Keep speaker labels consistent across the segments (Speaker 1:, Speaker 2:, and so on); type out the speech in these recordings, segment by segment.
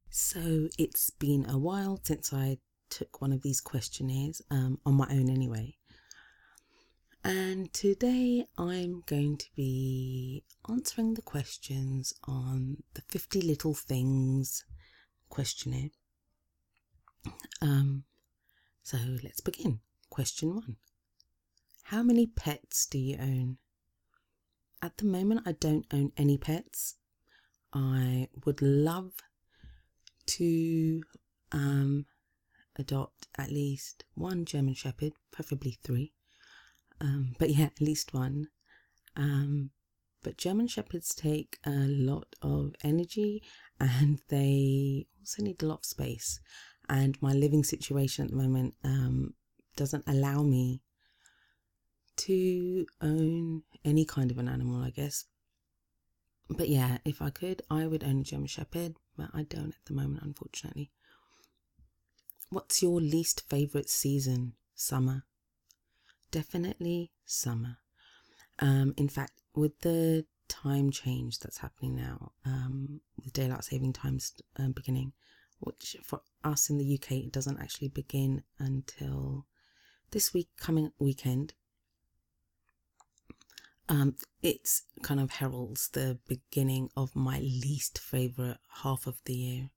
Speaker 1: So it's been a while since I took one of these questionnaires, on my own anyway. And today I'm going to be answering the questions on the 50 Little Things questionnaire. So let's begin. Question 1. How many pets do you own? At the moment, I don't own any pets. I would love to adopt at least one German Shepherd, preferably 3. But yeah, at least one. But German Shepherds take a lot of energy and they also need a lot of space. And my living situation at the moment doesn't allow me to own any kind of an animal, I guess. But yeah, if I could, I would own a German Shepherd, but I don't at the moment, unfortunately. What's your least favourite season? Summer. Definitely summer. In fact, with the time change that's happening now, with daylight saving times beginning, which for us in the UK, it doesn't actually begin until this coming weekend. It's kind of heralds the beginning of my least favourite half of the year.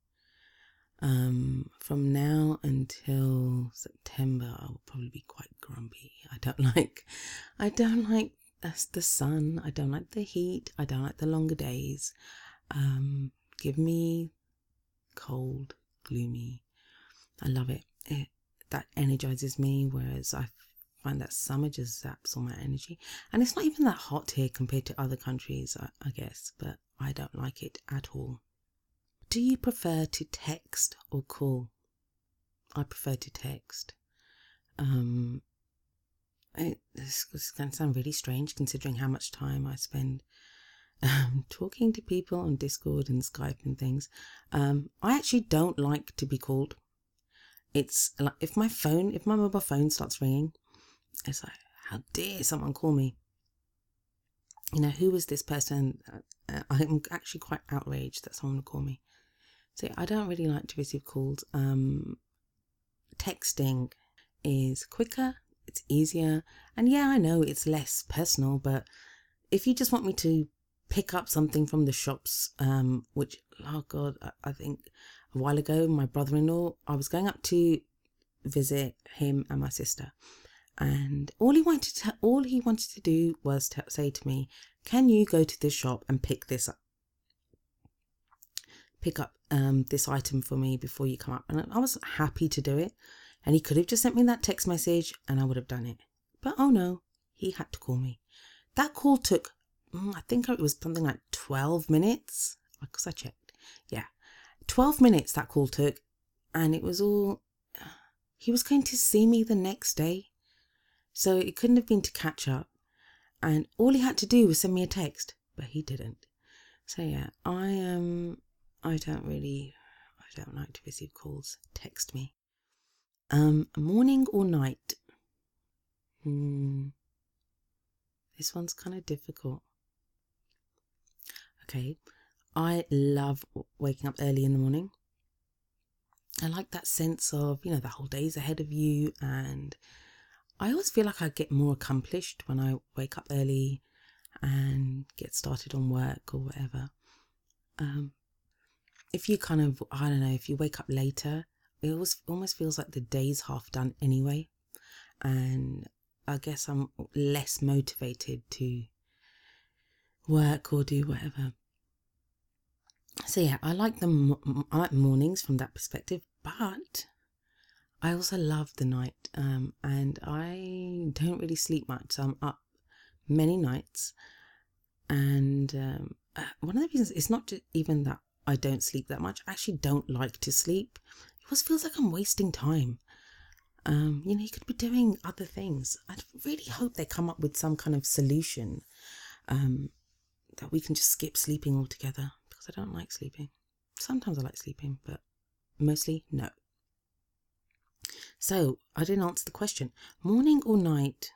Speaker 1: From now until September, I will probably be quite grumpy. I don't like the sun. I don't like the heat. I don't like the longer days. Give me cold, gloomy. I love it. That energizes me, whereas I find that summer just zaps all my energy. And it's not even that hot here compared to other countries, I guess, but I don't like it at all. Do you prefer to text or call? I prefer to text. This is going to sound really strange considering how much time I spend talking to people on Discord and Skype and things. I actually don't like to be called. It's like if my mobile phone starts ringing, it's like, how dare someone call me? You know, who is this person? I'm actually quite outraged that someone would call me. So I don't really like to receive calls. Texting is quicker, it's easier, and yeah, I know it's less personal, but if you just want me to pick up something from the shops, which, oh God, I think a while ago, my brother-in-law, I was going up to visit him and my sister, and all he wanted to do was to say to me, can you go to this shop and pick up this item for me before you come up? And I was happy to do it, and he could have just sent me that text message and I would have done it, but oh no, he had to call me. That call took I think it was something like 12 minutes, because I checked. Yeah, 12 minutes that call took, and it was all, he was going to see me the next day, so it couldn't have been to catch up, and all he had to do was send me a text, but he didn't. So yeah, I don't like to receive calls. Text me. Morning or night? This one's kind of difficult. Okay, I love waking up early in the morning. I like that sense of, the whole day's ahead of you, and I always feel like I get more accomplished when I wake up early and get started on work or whatever. If you if you wake up later, it almost feels like the day's half done anyway, and I guess I'm less motivated to work or do whatever. So yeah, I like mornings from that perspective, but I also love the night, and I don't really sleep much, so I'm up many nights, and one of the reasons, it's not even that I don't sleep that much. I actually don't like to sleep. It always feels like I'm wasting time. You could be doing other things. I really hope they come up with some kind of solution that we can just skip sleeping altogether, because I don't like sleeping. Sometimes I like sleeping, but mostly no. So I didn't answer the question. Morning or night?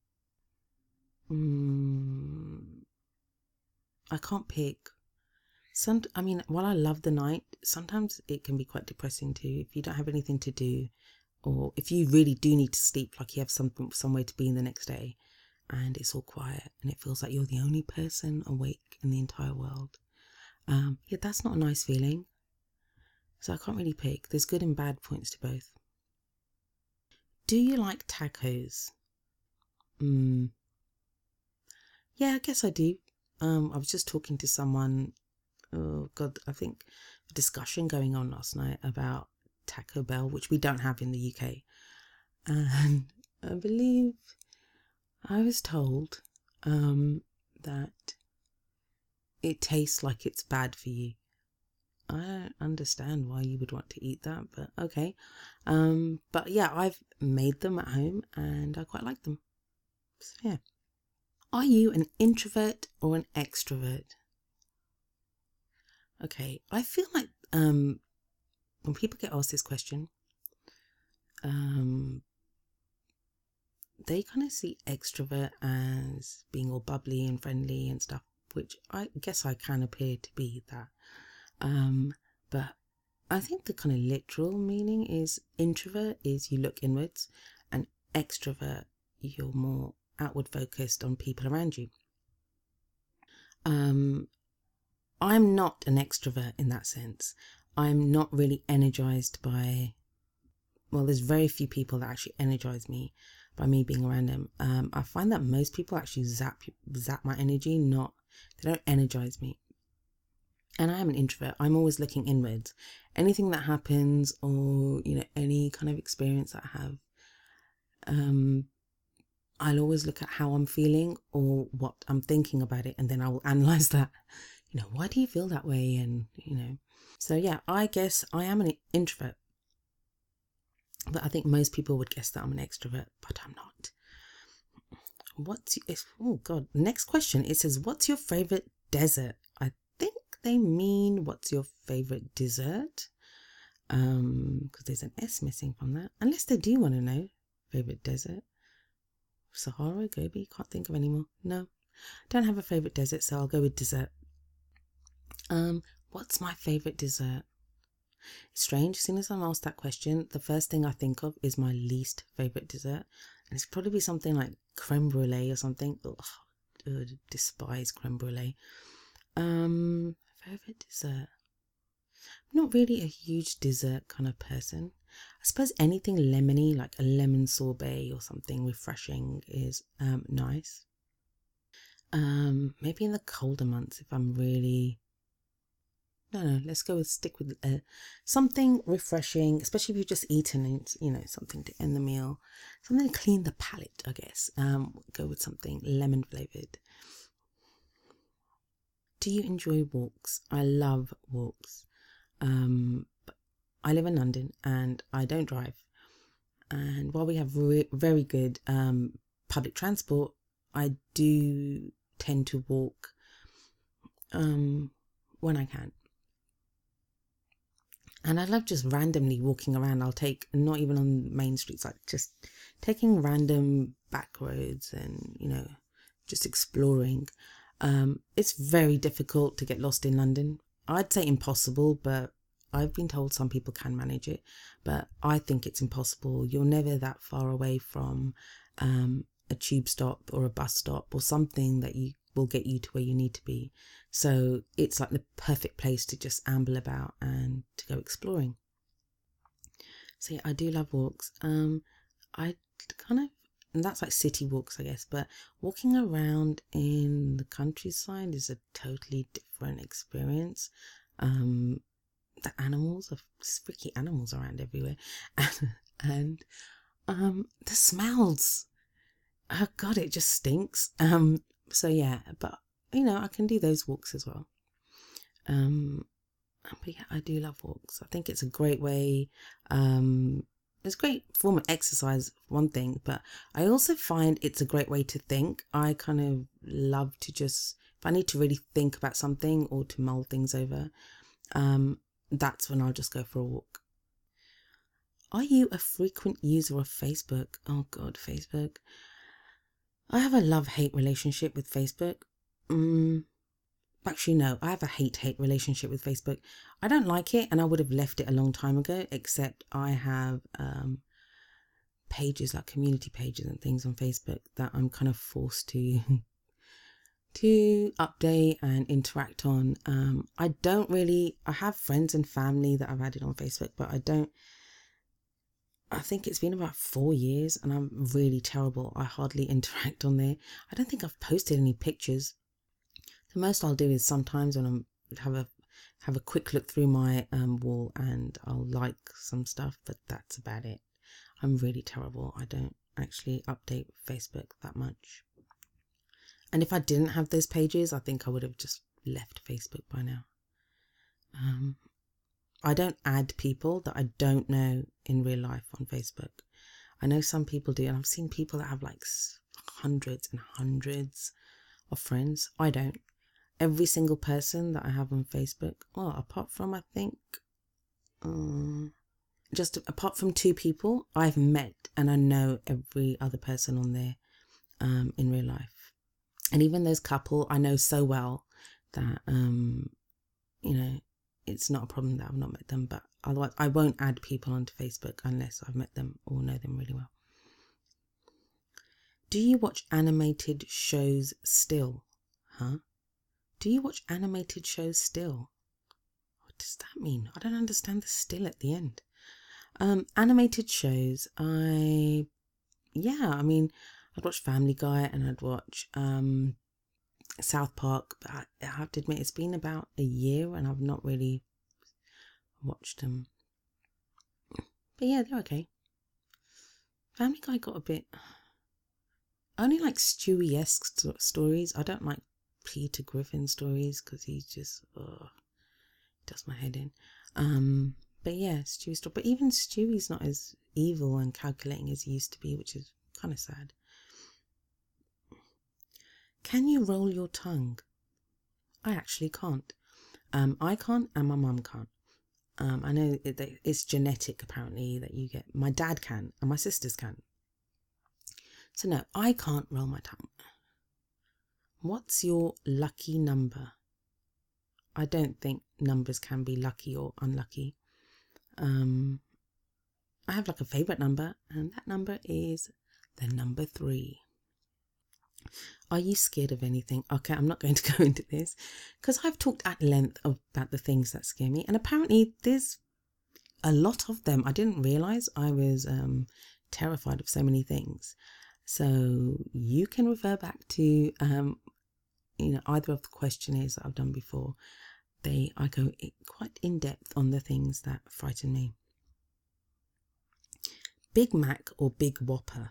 Speaker 1: I can't pick. I mean, while I love the night, sometimes it can be quite depressing too. If you don't have anything to do, or if you really do need to sleep, like you have somewhere to be in the next day, and it's all quiet, and it feels like you're the only person awake in the entire world. Yeah, that's not a nice feeling. So I can't really pick. There's good and bad points to both. Do you like tacos? Yeah, I guess I do. I was just talking to someone, oh God, I think a discussion going on last night about Taco Bell, which we don't have in the UK. And I believe I was told that it tastes like it's bad for you. I don't understand why you would want to eat that, but okay. But yeah, I've made them at home and I quite like them. So yeah. Are you an introvert or an extrovert? Okay, I feel like when people get asked this question, they kind of see extrovert as being all bubbly and friendly and stuff, which I guess I can appear to be that. But I think the kind of literal meaning is introvert is you look inwards, and extrovert, you're more outward focused on people around you. I'm not an extrovert in that sense. I'm not really energized by, well, there's very few people that actually energize me by me being around them. I find that most people actually zap my energy, they don't energize me. And I am an introvert. I'm always looking inwards. Anything that happens, or any kind of experience that I have, I'll always look at how I'm feeling or what I'm thinking about it, and then I will analyze that. Why do you feel that way? And so yeah, I guess I am an introvert, but I think most people would guess that I'm an extrovert, but I'm not. Oh God, next question. It says, what's your favorite dessert? I think they mean what's your favorite dessert, because there's an S missing from that, unless they do want to know favorite dessert. Sahara, Gobi, can't think of any more. No, don't have a favorite dessert, so I'll go with dessert. What's my favorite dessert? It's strange, as soon as I'm asked that question, the first thing I think of is my least favorite dessert, and it's probably something like creme brulee or something. Ugh, despise creme brulee. Favorite dessert? I'm not really a huge dessert kind of person. I suppose anything lemony, like a lemon sorbet or something refreshing, is nice. Maybe in the colder months, if I'm really... No, let's stick with something refreshing, especially if you've just eaten and, something to end the meal. Something to clean the palate, I guess. Go with something lemon flavored. Do you enjoy walks? I love walks. But I live in London and I don't drive. And while we have very good public transport, I do tend to walk when I can. And I love just randomly walking around. I'll take, not even on main streets, like just taking random back roads and, just exploring. It's very difficult to get lost in London. I'd say impossible, but I've been told some people can manage it. But I think it's impossible. You're never that far away from a tube stop or a bus stop or something that will get you to where you need to be. So it's like the perfect place to just amble about and to go exploring. So yeah, I do love walks. I kind of, and that's like city walks, I guess, but walking around in the countryside is a totally different experience. The animals, are freaky animals around everywhere, and the smells. Oh God, it just stinks. So yeah, but I can do those walks as well. But yeah, I do love walks. I think it's a great way. It's a great form of exercise, one thing, but I also find it's a great way to think. I kind of love to just, if I need to really think about something or to mull things over, that's when I'll just go for a walk. Are you a frequent user of Facebook? Oh God, Facebook. I have a love-hate relationship with Facebook. Actually, no, I have a hate-hate relationship with Facebook. I don't like it, and I would have left it a long time ago, except I have pages, like community pages and things on Facebook that I'm kind of forced to update and interact on. I have friends and family that I've added on Facebook, but I think it's been about 4 years and I'm really terrible. I hardly interact on there. I don't think I've posted any pictures. The most I'll do is sometimes when have a quick look through my wall and I'll like some stuff, but that's about it. I'm really terrible. I don't actually update Facebook that much. And if I didn't have those pages, I think I would have just left Facebook by now. I don't add people that I don't know in real life on Facebook. I know some people do, and I've seen people that have like hundreds and hundreds of friends. I don't. Every single person that I have on Facebook, well, apart from I think, just apart from 2 people, I've met and I know every other person on there in real life. And even those couple I know so well that, it's not a problem that I've not met them. But otherwise, I won't add people onto Facebook unless I've met them or know them really well. Do you watch animated shows still? Huh? Do you watch animated shows still? What does that mean? I don't understand the still at the end. Animated shows, I'd watch Family Guy and I'd watch South Park, but I have to admit it's been about a year and I've not really watched them. But yeah, they're okay. Family Guy got a bit... I only like Stewie-esque stories. I don't like Peter Griffin stories because he just does my head in. But yeah, Stewie story. But even Stewie's not as evil and calculating as he used to be, which is kind of sad. Can you roll your tongue? I actually can't. I can't and my mum can't. I know it's genetic apparently that you get. My dad can and my sisters can. So no, I can't roll my tongue. What's your lucky number? I don't think numbers can be lucky or unlucky. I have like a favourite number, and that number is the number 3. Are you scared of anything? Okay, I'm not going to go into this because I've talked at length about the things that scare me, and apparently there's a lot of them. I didn't realise I was terrified of so many things. So you can refer back to either of the questionnaires that I've done before. I go quite in depth on the things that frighten me. Big Mac or Big Whopper?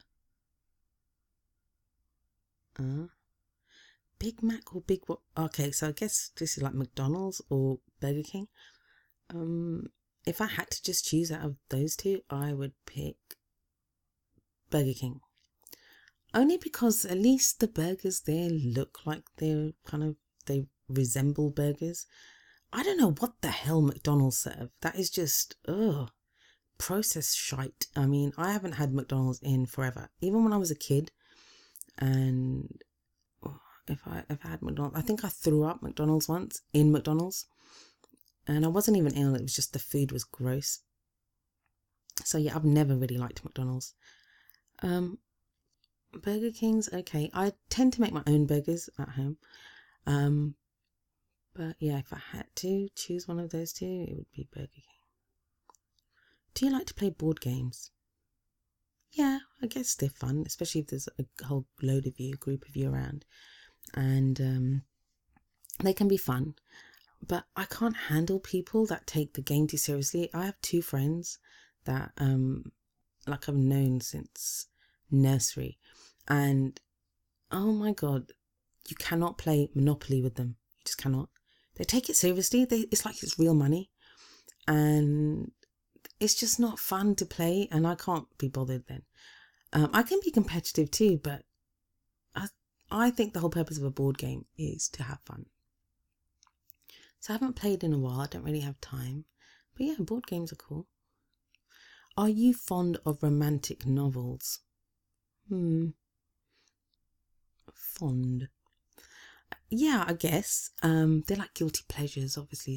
Speaker 1: Big Mac or Big Whopper? Okay, so I guess this is like McDonald's or Burger King. If I had to just choose out of those 2, I would pick Burger King. Only because at least the burgers there look like they resemble burgers. I don't know what the hell McDonald's serve. That is just, processed shite. I mean, I haven't had McDonald's in forever. Even when I was a kid, and if I had McDonald's, I think I threw up McDonald's once in McDonald's, and I wasn't even ill. It was just the food was gross. So yeah, I've never really liked McDonald's. Burger King's okay. I tend to make my own burgers at home. But yeah, if I had to choose one of those 2, it would be Burger King. Do you like to play board games? Yeah, I guess they're fun, especially if there's a whole load of you, group of you around. And they can be fun. But I can't handle people that take the game too seriously. I have 2 friends that I've known since nursery. And oh my God, you cannot play Monopoly with them. You just cannot. They take it seriously. It's like it's real money. And it's just not fun to play. And I can't be bothered then. I can be competitive too, but I think the whole purpose of a board game is to have fun. So I haven't played in a while. I don't really have time. But yeah, board games are cool. Are you fond of romantic novels? Fond. Yeah, I guess. They're like guilty pleasures, obviously.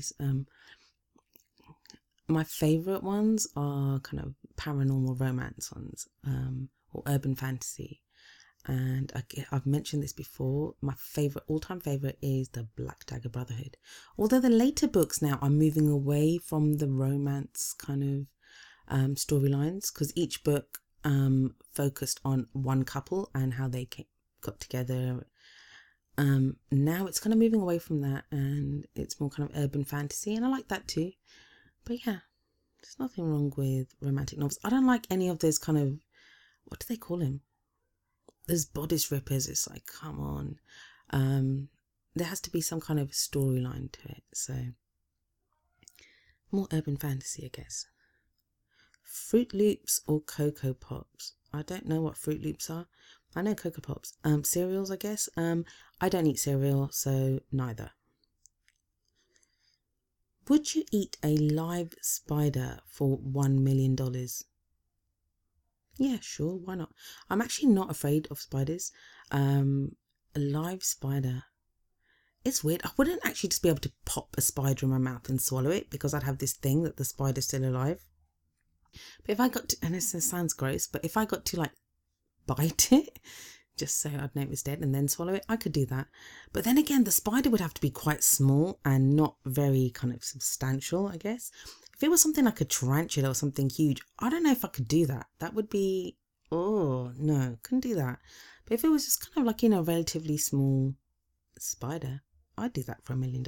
Speaker 1: My favorite ones are kind of paranormal romance ones, or urban fantasy. And I've mentioned this before. My favorite, all-time favorite, is the Black Dagger Brotherhood. Although the later books now are moving away from the romance kind of storylines, because each book focused on one couple and how they got together. Now it's kind of moving away from that, and it's more kind of urban fantasy, and I like that too. But yeah, there's nothing wrong with romantic novels. I don't like any of those kind of, what do they call them? Those bodice rippers. It's like, come on. There has to be some kind of storyline to it. So more urban fantasy, I guess. Fruit Loops or Cocoa Pops? I don't know what Fruit Loops are. I know Cocoa Pops. Cereals, I guess. I don't eat cereal, so neither. Would you eat a live spider for $1 million? Yeah, sure, why not? I'm actually not afraid of spiders. A live spider. It's weird. I wouldn't actually just be able to pop a spider in my mouth and swallow it, because I'd have this thing that the spider's still alive. But if I got to, and this sounds gross, but if I got to like bite it, just so I'd know it was dead and then swallow it, I could do that. But then again, the spider would have to be quite small and not very kind of substantial, I guess. If it was something like a tarantula or something huge, I don't know if I could do that. That would be, oh no, couldn't do that. But if it was just kind of like, you know, relatively small spider, I'd do that for $1 million.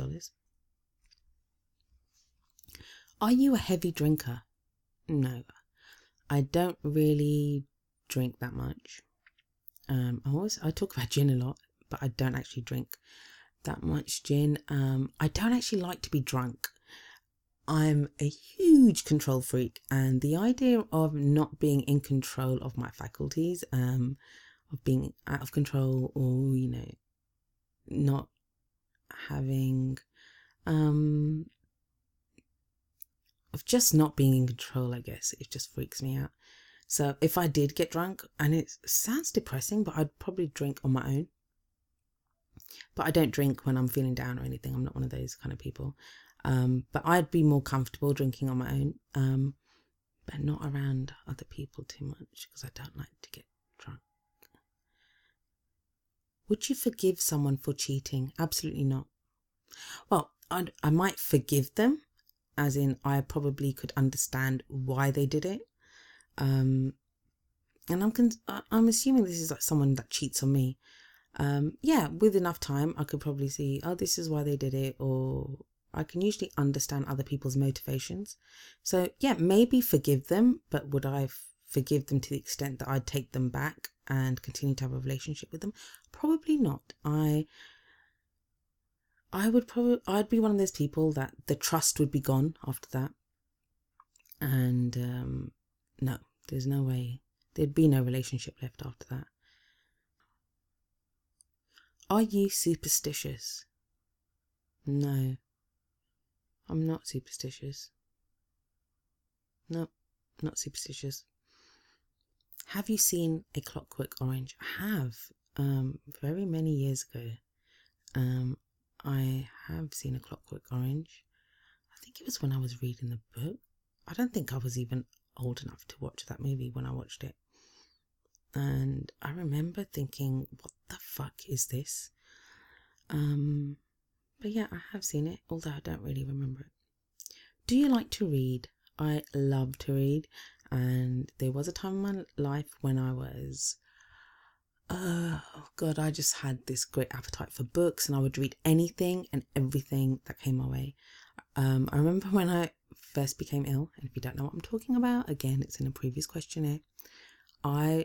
Speaker 1: Are you a heavy drinker? No, I don't really drink that much. I talk about gin a lot, but I don't actually drink that much gin. I don't actually like to be drunk. I'm a huge control freak, and the idea of not being in control of my faculties, of being out of control, or, you know, not having, of just not being in control, I guess, it just freaks me out. So if I did get drunk, and it sounds depressing, but I'd probably drink on my own. But I don't drink when I'm feeling down or anything. I'm not one of those kind of people. But I'd be more comfortable drinking on my own, but not around other people too much, because I don't like to get drunk. Would you forgive someone for cheating? Absolutely not. Well, I might forgive them, as in I probably could understand why they did it. And I'm assuming this is like someone that cheats on me. Yeah, with enough time, I could probably see, oh, this is why they did it, or I can usually understand other people's motivations. So yeah, maybe forgive them, but would I forgive them to the extent that I'd take them back and continue to have a relationship with them? Probably not. I'd be one of those people that the trust would be gone after that. And no, there's no way. There'd be no relationship left after that. Are you superstitious? No, I'm not superstitious. No, not superstitious. Have you seen A Clockwork Orange? I have. Very many years ago. I have seen A Clockwork Orange. I think it was when I was reading the book. I don't think I was even old enough to watch that movie when I watched it. And I remember thinking, what the fuck is this? But yeah, I have seen it, although I don't really remember it. Do you like to read? I love to read, and there was a time in my life when I was, oh God, I just had this great appetite for books, and I would read anything and everything that came my way. I remember when I first became ill, and if you don't know what I'm talking about, again, it's in a previous questionnaire. I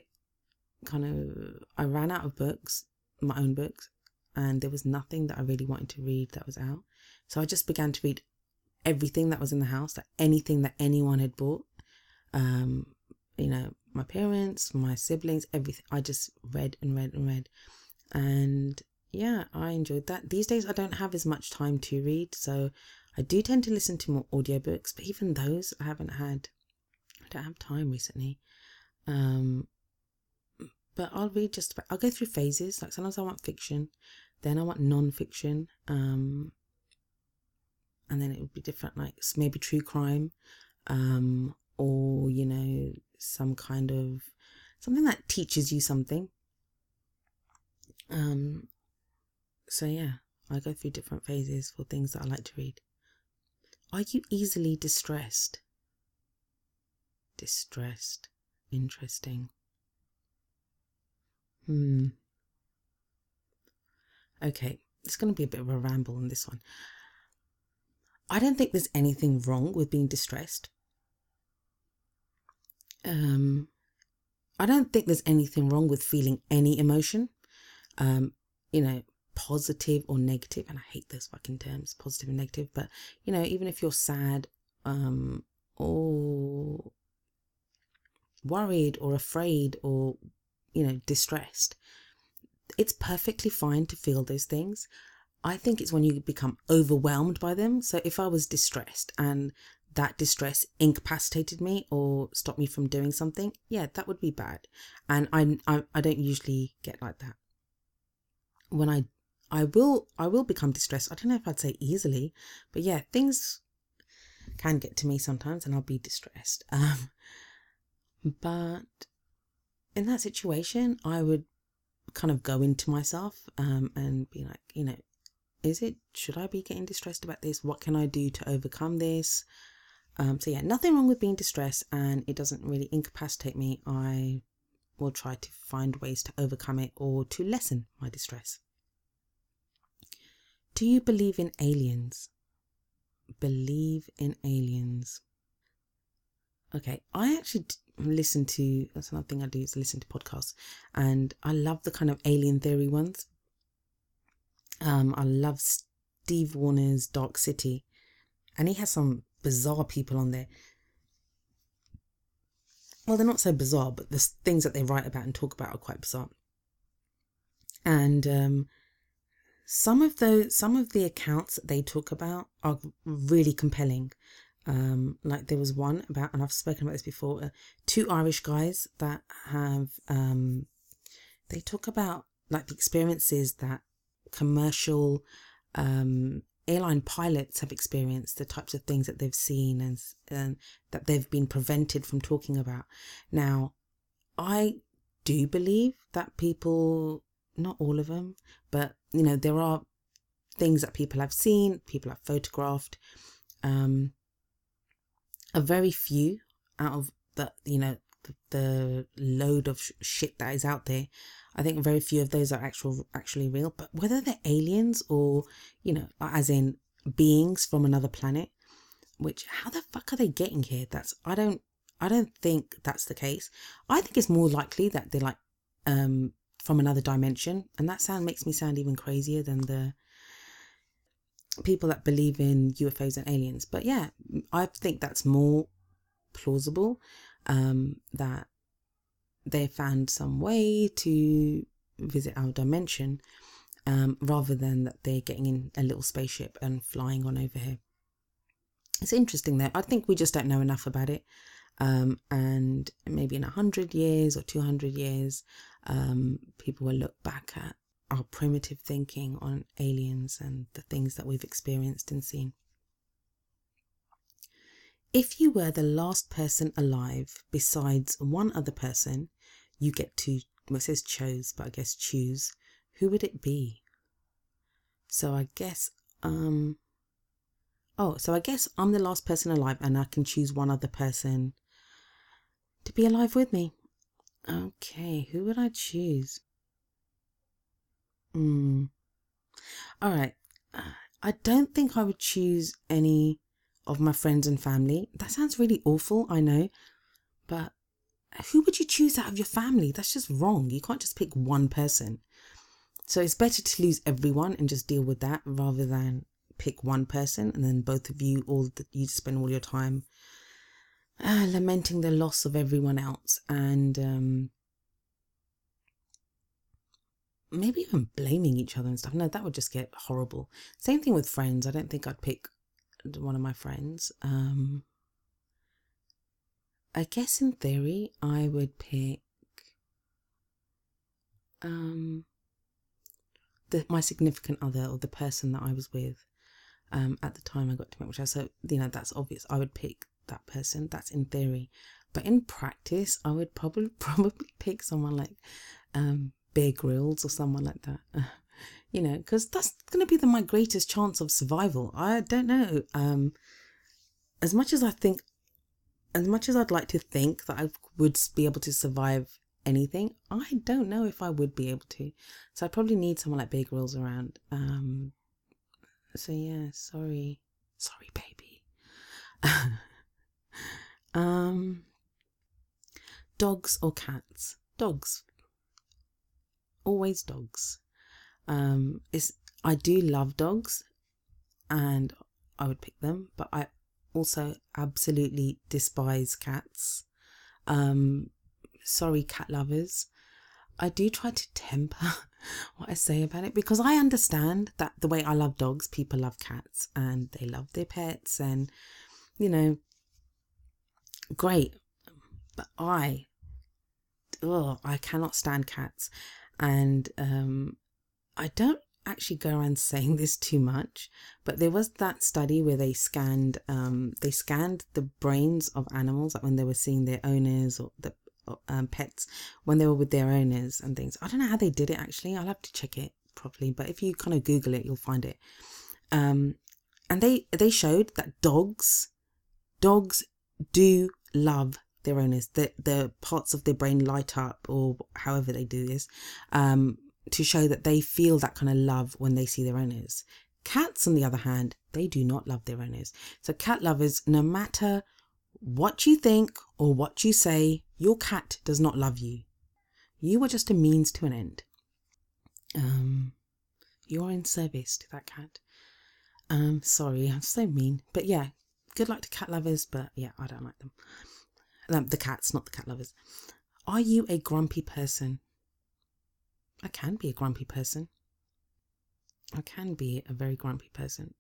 Speaker 1: ran out of books, my own books, and there was nothing that I really wanted to read that was out. So I just began to read everything that was in the house, that anything that anyone had bought. You know, my parents, my siblings, everything. I just read and read and read. And yeah, I enjoyed that. These days I don't have as much time to read, so I do tend to listen to more audiobooks, but even those I don't have time recently. But I'll read I'll go through phases. Like sometimes I want fiction, Then I want non-fiction. And then it would be different, like maybe true crime, or, you know, some kind of something that teaches you something. So yeah, I go through different phases for things that I like to read. Are you easily distressed? Distressed. Interesting. Okay, it's going to be a bit of a ramble on this one. I don't think there's anything wrong with being distressed. I don't think there's anything wrong with feeling any emotion, you know, positive or negative. And I hate those fucking terms, positive and negative. But, you know, even if you're sad, or worried or afraid or, you know, distressed, it's perfectly fine to feel those things. I think it's when you become overwhelmed by them. So if I was distressed and that distress incapacitated me or stopped me from doing something, yeah, that would be bad. And I don't usually get like that. When I will become distressed. I don't know if I'd say easily, but yeah, things can get to me sometimes and I'll be distressed. But in that situation, I would kind of go into myself, and be like, you know, should I be getting distressed about this? What can I do to overcome this? So yeah, nothing wrong with being distressed, and it doesn't really incapacitate me. I will try to find ways to overcome it or to lessen my distress. Do you believe in aliens? Believe in aliens. Okay, I actually listen to, that's another thing I do, is listen to podcasts, and I love the kind of alien theory ones. I love Steve Warner's Dark City, and he has some bizarre people on there. Well, they're not so bizarre, but the things that they write about and talk about are quite bizarre. And some of the accounts that they talk about are really compelling. Like there was one about, and I've spoken about this before, two Irish guys that have, they talk about like the experiences that commercial airline pilots have experienced, the types of things that they've seen and that they've been prevented from talking about. Now, I do believe that people, not all of them, but you know, there are things that people have seen, people have photographed. A very few out of the, you know, the load of shit that is out there, I think very few of those are actually real. But whether they're aliens or, you know, as in beings from another planet, which how the fuck are they getting here? I don't think that's the case. I think it's more likely that they're like from another dimension, and that makes me sound even crazier than the people that believe in UFOs and aliens. But yeah, I think that's more plausible, that they found some way to visit our dimension, rather than that they're getting in a little spaceship and flying on over here. It's interesting though. I think we just don't know enough about it. And maybe in 100 years or 200 years, people will look back at our primitive thinking on aliens and the things that we've experienced and seen. If you were the last person alive besides one other person, you get to, well, it says chose, but I guess choose, who would it be? So I guess, so I guess I'm the last person alive and I can choose one other person to be alive with me. Okay, who would I choose? All right. I don't think I would choose any of my friends and family. That sounds really awful, I know. But who would you choose out of your family? That's just wrong. You can't just pick one person. So it's better to lose everyone and just deal with that rather than pick one person and then both of you, you spend all your time lamenting the loss of everyone else, and maybe even blaming each other and stuff. No, that would just get horrible. Same thing with friends. I don't think I'd pick one of my friends. I guess in theory I would pick my significant other or the person that I was with at the time I got to meet, which I so that's obvious. I would pick that person. That's in theory, but in practice, I would probably pick someone like Bear Grylls or someone like that. Because that's going to be my greatest chance of survival. I don't know. As much as I'd like to think that I would be able to survive anything, I don't know if I would be able to. So I'd probably need someone like Bear Grylls around. So yeah, sorry, baby. Dogs or cats? Dogs. Always dogs. I do love dogs, and I would pick them, but I also absolutely despise cats. Sorry, cat lovers. I do try to temper what I say about it, because I understand that the way I love dogs, people love cats, and they love their pets, and great. But I cannot stand cats, and I don't actually go around saying this too much, but there was that study where they scanned the brains of animals, like when they were seeing their owners or the pets when they were with their owners and things. I don't know how they did it actually. I'll have to check it properly, but if you kind of Google it, you'll find it. And they showed that dogs do love their owners. The parts of their brain light up, or however they do this, to show that they feel that kind of love when they see their owners. Cats, on the other hand, they do not love their owners. So cat lovers, no matter what you think or what you say, your cat does not love you. You are just a means to an end. You are in service to that cat. Sorry, I'm so mean. But yeah, good luck to cat lovers, but yeah, I don't like them. The cats, not the cat lovers. Are you a grumpy person? I can be a grumpy person. I can be a very grumpy person.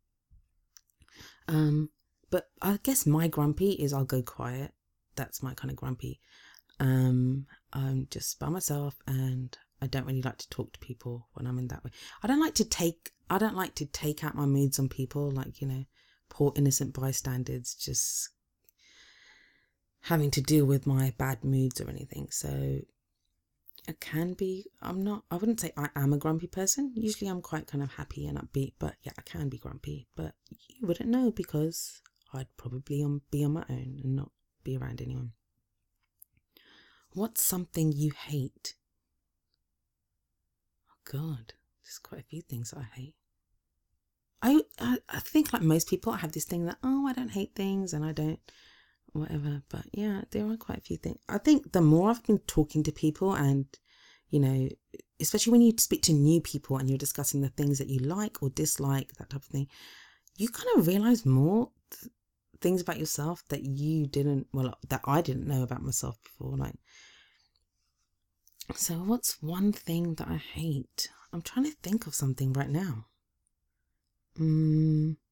Speaker 1: But I guess my grumpy is I'll go quiet. That's my kind of grumpy. I'm just by myself, and I don't really like to talk to people when I'm in that way. I don't like to take out my moods on people, like, poor innocent bystanders just having to deal with my bad moods or anything. So I wouldn't say I am a grumpy person. Usually I'm quite kind of happy and upbeat, but yeah, I can be grumpy, but you wouldn't know because I'd probably be on my own and not be around anyone. What's something you hate? Oh God, there's quite a few things I hate. I think like most people, I have this thing that, I don't hate things and I don't whatever, but yeah, there are quite a few things. I think the more I've been talking to people, and especially when you speak to new people and you're discussing the things that you like or dislike, that type of thing, you kind of realize more things about yourself that that I didn't know about myself before. Like, so what's one thing that I hate? I'm trying to think of something right now. I'm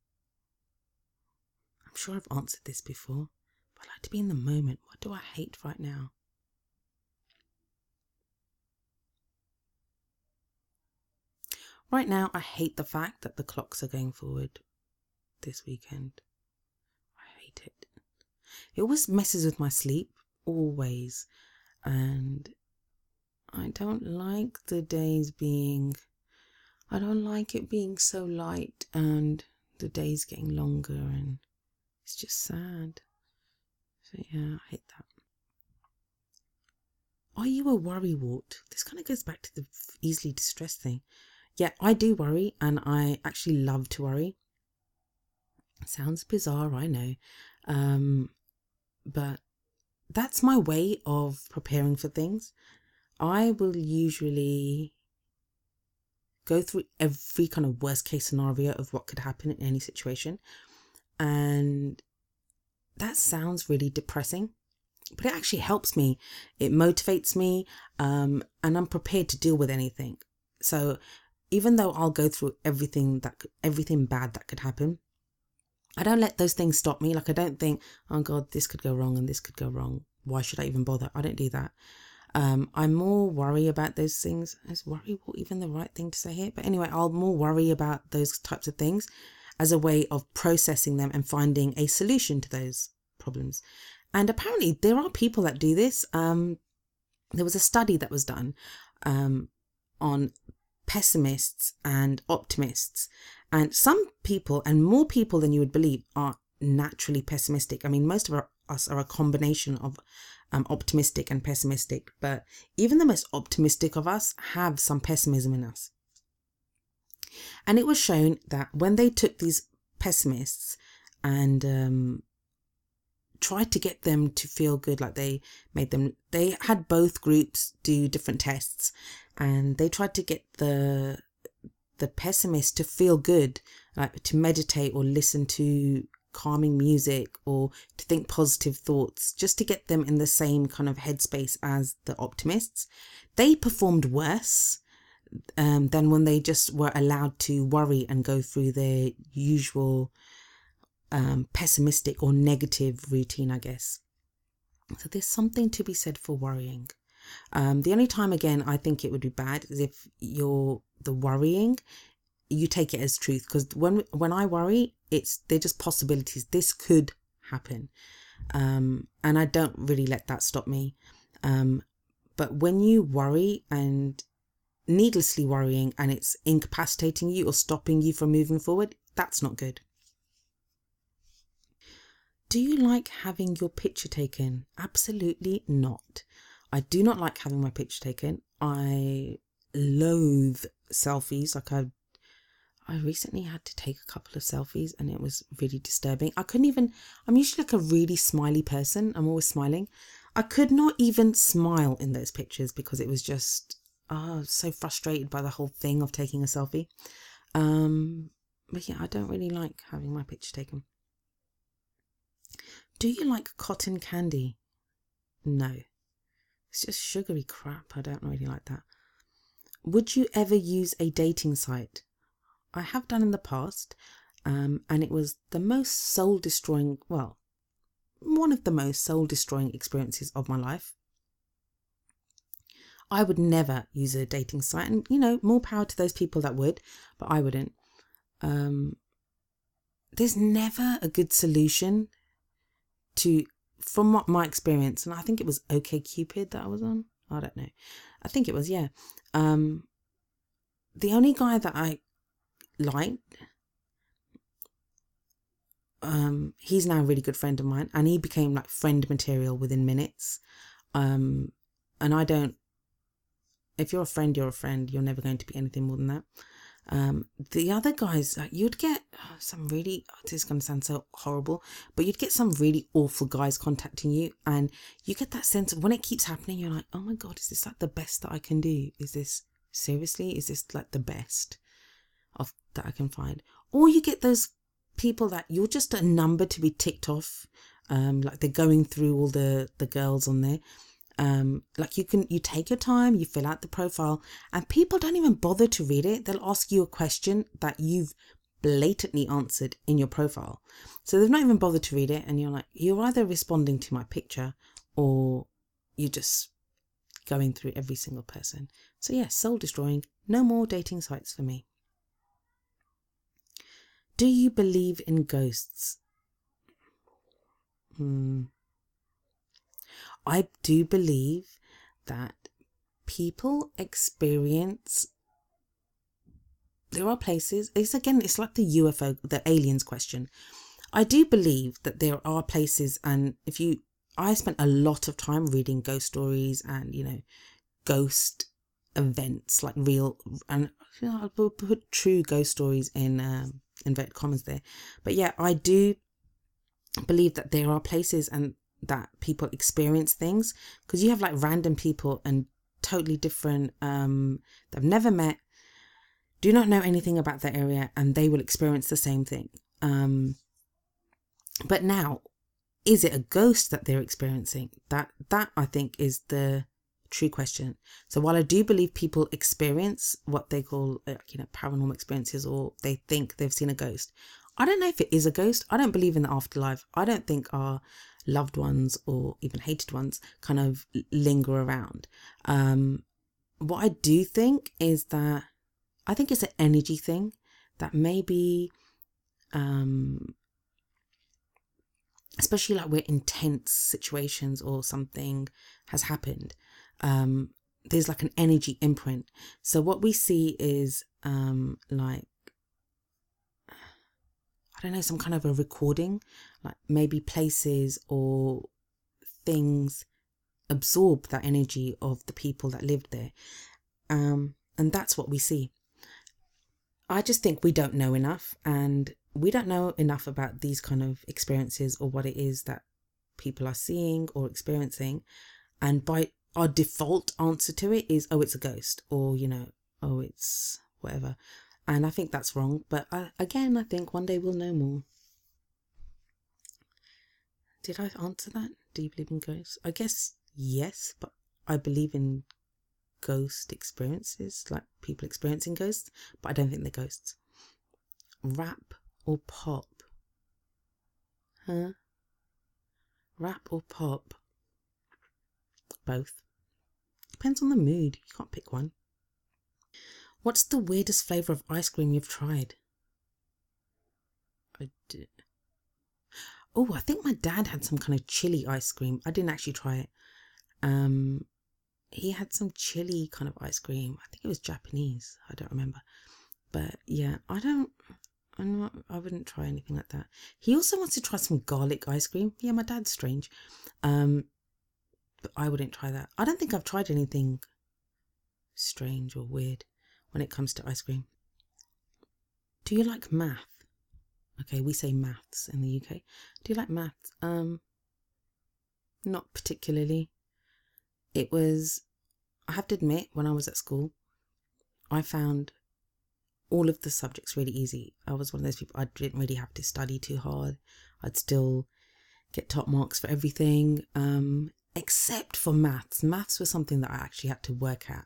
Speaker 1: sure I've answered this before, but I like to be in the moment. What do I hate right now? Right now, I hate the fact that the clocks are going forward this weekend. I hate it. It always messes with my sleep, always. And I don't like I don't like it being so light and the days getting longer, and it's just sad. So yeah, I hate that. Are you a worrywart? This kind of goes back to the easily distressed thing. Yeah, I do worry, and I actually love to worry. Sounds bizarre, I know. But that's my way of preparing for things. I will usually go through every kind of worst case scenario of what could happen in any situation. And that sounds really depressing, but it actually helps me. It motivates me, and I'm prepared to deal with anything. So even though I'll go through everything bad that could happen, I don't let those things stop me. Like, I don't think, oh God, this could go wrong and this could go wrong. Why should I even bother? I don't do that. I more worry about those things. Is worry even the right thing to say here? But anyway, I'll more worry about those types of things as a way of processing them and finding a solution to those problems. And apparently there are people that do this. There was a study that was done on pessimists and optimists, and some people, and more people than you would believe, are naturally pessimistic. I mean, most of us are a combination of optimistic and pessimistic, but even the most optimistic of us have some pessimism in us. And it was shown that when they took these pessimists and tried to get them to feel good, like they had both groups do different tests, and they tried to get the pessimist to feel good, like to meditate or listen to calming music or to think positive thoughts, just to get them in the same kind of headspace as the optimists. They performed worse than when they just were allowed to worry and go through their usual pessimistic or negative routine, I guess. So there's something to be said for worrying. The only time, again, I think it would be bad is if you're the worrying, you take it as truth, because when I worry, they're just possibilities. This could happen, and I don't really let that stop me. But when you worry and needlessly worrying, and it's incapacitating you or stopping you from moving forward, that's not good. Do you like having your picture taken? Absolutely not. I do not like having my picture taken. I loathe selfies. Like I recently had to take a couple of selfies and it was really disturbing. I'm usually like a really smiley person. I'm always smiling. I could not even smile in those pictures because it was just, so frustrated by the whole thing of taking a selfie. But yeah, I don't really like having my picture taken. Do you like cotton candy? No. It's just sugary crap. I don't really like that. Would you ever use a dating site? I have done in the past, and it was the most soul-destroying, well, one of the most soul-destroying experiences of my life. I would never use a dating site, and, more power to those people that would, but I wouldn't. There's never a good solution from my experience, and I think it was OkCupid that I was on. I don't know. I think it was, yeah. The only guy that I liked, he's now a really good friend of mine, and he became like friend material within minutes. And if you're a friend, you're a friend. You're never going to be anything more than that. The other guys, you'd get some really, this is going to sound so horrible, but you'd get some really awful guys contacting you, and you get that sense of, when it keeps happening, you're like, oh my God, is this like the best that I can do? Is this like the best that I can find? Or you get those people that you're just a number to be ticked off, like they're going through all the girls on there. Like you take your time, you fill out the profile, and people don't even bother to read it. They'll ask you a question that you've blatantly answered in your profile, so they've not even bothered to read it, and you're like, you're either responding to my picture or you're just going through every single person. So yeah, soul destroying. No more dating sites for me. Do you believe in ghosts? I do believe that people experience, there are places, it's like the UFO, the aliens question. I do believe that there are places, and I spent a lot of time reading ghost stories and, ghost events, like real, and I'll put true ghost stories in inverted commas there. But yeah, I do believe that there are places and that people experience things, because you have like random people and totally different they've never met, do not know anything about that area, and they will experience the same thing. But now, is it a ghost that they're experiencing? That I think is the true question. So while I do believe people experience what they call paranormal experiences, or they think they've seen a ghost, I don't know if it is a ghost. I don't believe in the afterlife. I don't think our loved ones or even hated ones kind of linger around. What I do think is that I think it's an energy thing, that maybe especially like we're in tense situations or something has happened, there's like an energy imprint. So what we see is like, I don't know, some kind of a recording, like maybe places or things absorb that energy of the people that lived there. And that's what we see. I just think we don't know enough, and we don't know enough about these kind of experiences or what it is that people are seeing or experiencing. And by our default answer to it is, oh, it's a ghost, or, you know, oh, it's whatever. And I think that's wrong. But again, I think one day we'll know more. Did I answer that? Do you believe in ghosts? I guess yes, but I believe in ghost experiences, like people experiencing ghosts, but I don't think they're ghosts. Rap or pop? Huh? Rap or pop? Both. Depends on the mood. You can't pick one. What's the weirdest flavour of ice cream you've tried? Oh, I think my dad had some kind of chili ice cream. I didn't actually try it. He had some chili kind of ice cream. I think it was Japanese. I don't remember. But yeah, I wouldn't try anything like that. He also wants to try some garlic ice cream. Yeah, my dad's strange. But I wouldn't try that. I don't think I've tried anything strange or weird when it comes to ice cream. Do you like math? Okay, we say maths in the UK. Do you like maths? Not particularly. It was, I have to admit, when I was at school, I found all of the subjects really easy. I was one of those people, I didn't really have to study too hard. I'd still get top marks for everything, except for maths. Maths was something that I actually had to work at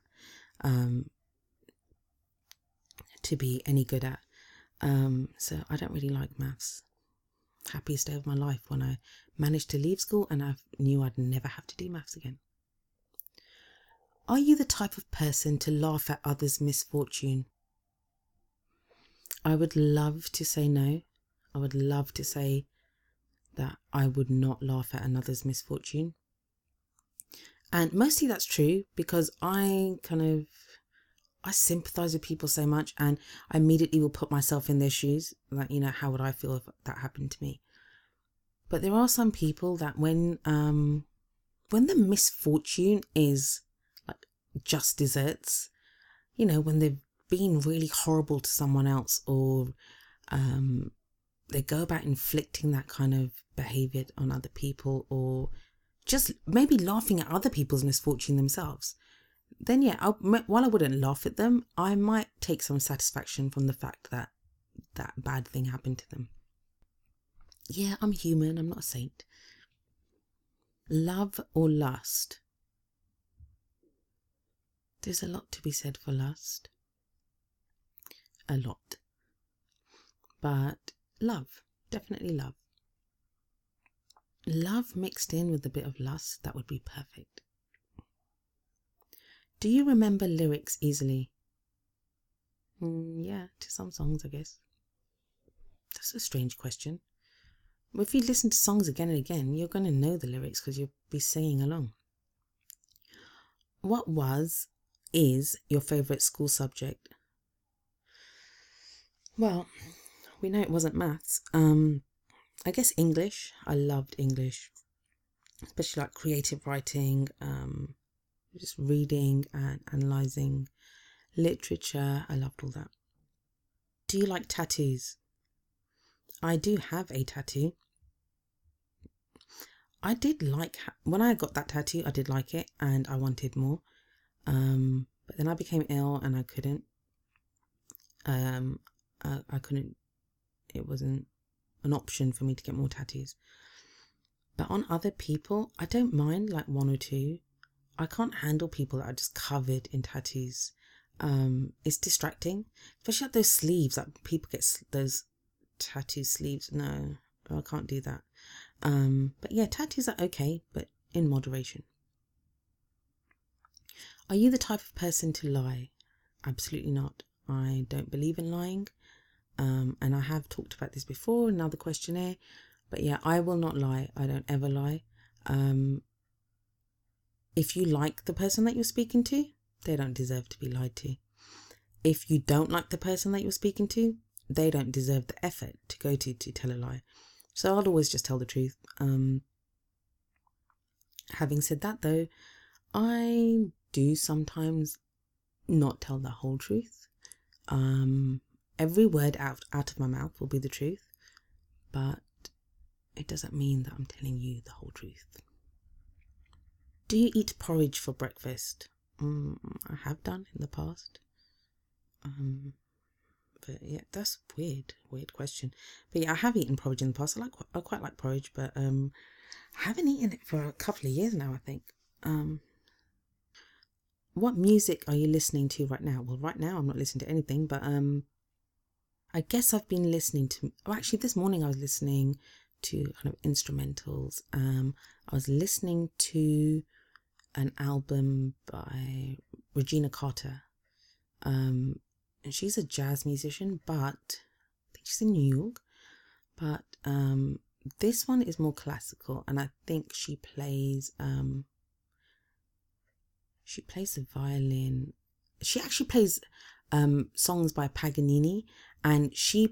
Speaker 1: to be any good at. So I don't really like maths. Happiest day of my life when I managed to leave school and I knew I'd never have to do maths again. Are you the type of person to laugh at others' misfortune? I would love to say no. I would love to say that I would not laugh at another's misfortune. And mostly that's true because I sympathize with people so much, and I immediately will put myself in their shoes. Like, you know, how would I feel if that happened to me? But there are some people that when the misfortune is like just desserts, you know, when they've been really horrible to someone else, or they go about inflicting that kind of behavior on other people, or just maybe laughing at other people's misfortune themselves, then yeah, while I wouldn't laugh at them, I might take some satisfaction from the fact that that bad thing happened to them. Yeah, I'm human, I'm not a saint. Love or lust? There's a lot to be said for lust. A lot. But love, definitely love. Love mixed in with a bit of lust, that would be perfect. Do you remember lyrics easily? Yeah, to some songs, I guess. That's a strange question. If you listen to songs again and again, you're going to know the lyrics because you'll be singing along. What is your favourite school subject? Well, we know it wasn't maths. I guess English. I loved English, especially like creative writing, just reading and analysing literature. I loved all that. Do you like tattoos? I do have a tattoo. I did like, when I got that tattoo, I did like it and I wanted more. But then I became ill and I couldn't. I couldn't, it wasn't an option for me to get more tattoos. But on other people, I don't mind like one or two. I can't handle people that are just covered in tattoos. It's distracting, especially like those sleeves, like people get those tattoo sleeves. No, I can't do that. But yeah, tattoos are okay, but in moderation. Are you the type of person to lie? Absolutely not. I don't believe in lying. And I have talked about this before in another questionnaire. But yeah, I will not lie. I don't ever lie. If you like the person that you're speaking to, they don't deserve to be lied to. If you don't like the person that you're speaking to, they don't deserve the effort to go to tell a lie. So I'll always just tell the truth. Having said that though, I do sometimes not tell the whole truth. Every word out of my mouth will be the truth, but it doesn't mean that I'm telling you the whole truth. Do you eat porridge for breakfast? I have done in the past. But yeah, that's weird question. But yeah, I have eaten porridge in the past. I quite like porridge, but I haven't eaten it for a couple of years now, I think. What music are you listening to right now? Well, right now I'm not listening to anything, but I guess I've been listening to, actually this morning I was listening to kind of instrumentals. I was listening to an album by Regina Carter. And she's a jazz musician, but I think she's in New York. But this one is more classical, and I think she plays the violin. She actually plays songs by Paganini, and she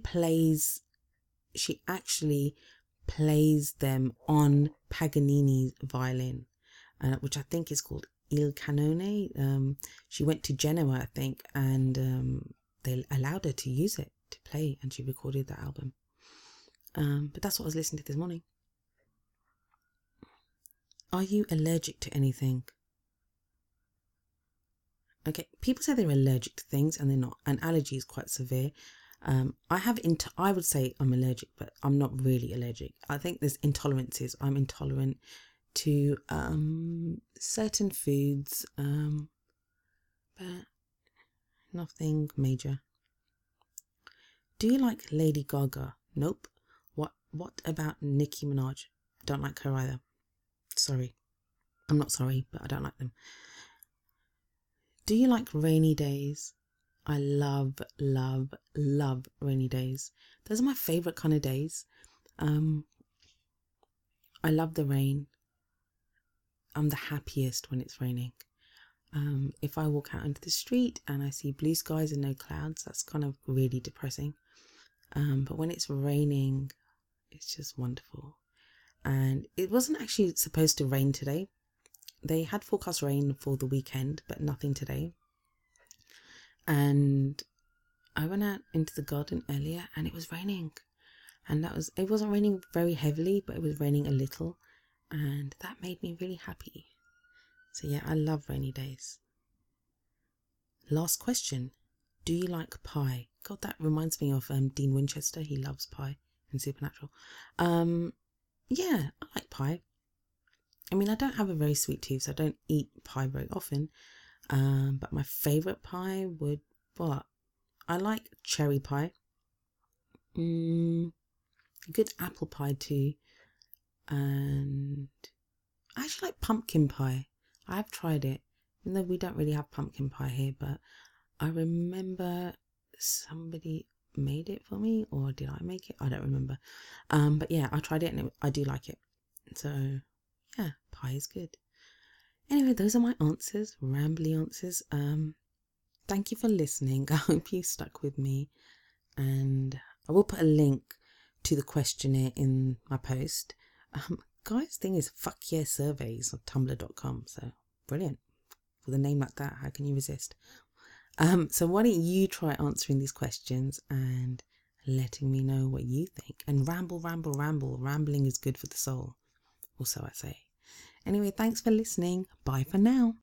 Speaker 1: actually plays them on Paganini's violin, which I think is called Il Canone. She went to Genoa, I think, and they allowed her to use it to play, and she recorded the album. But that's what I was listening to this morning. Are you allergic to anything? Okay, people say they're allergic to things and they're not. An allergy is quite severe. I would say I'm allergic, but I'm not really allergic. I think there's intolerances. I'm intolerant to certain foods, but nothing major. Do you like Lady Gaga? Nope. What about Nicki Minaj? Don't like her either. Sorry. I'm not sorry, but I don't like them. Do you like rainy days? I love rainy days. Those are my favorite kind of days. I love the rain. I'm the happiest when it's raining. If I walk out into the street and I see blue skies and no clouds, that's kind of really depressing. But when it's raining, it's just wonderful. And it wasn't actually supposed to rain today. They had forecast rain for the weekend, but nothing today. And I went out into the garden earlier and it was raining. And it wasn't raining very heavily, but it was raining a little. And that made me really happy. So yeah, I love rainy days. Last question. Do you like pie? God, that reminds me of Dean Winchester. He loves pie in Supernatural. Yeah, I like pie. I mean, I don't have a very sweet tooth, so I don't eat pie very often. But my favourite pie I like cherry pie. Good apple pie too. And I actually like pumpkin pie. I have tried it, even though we don't really have pumpkin pie here, but I remember somebody made it for me, or did I make it? I don't remember. But yeah, I tried it and I do like it. So yeah, pie is good. Anyway, those are my answers, rambly answers. Thank you for listening. I hope you stuck with me, and I will put a link to the questionnaire in my post. Guys, thing is fuck yeah surveys on tumblr.com, so brilliant. With a name like that, how can you resist? So why don't you try answering these questions and letting me know what you think. And ramble. Rambling is good for the soul, or so I say. Anyway, thanks for listening. Bye for now.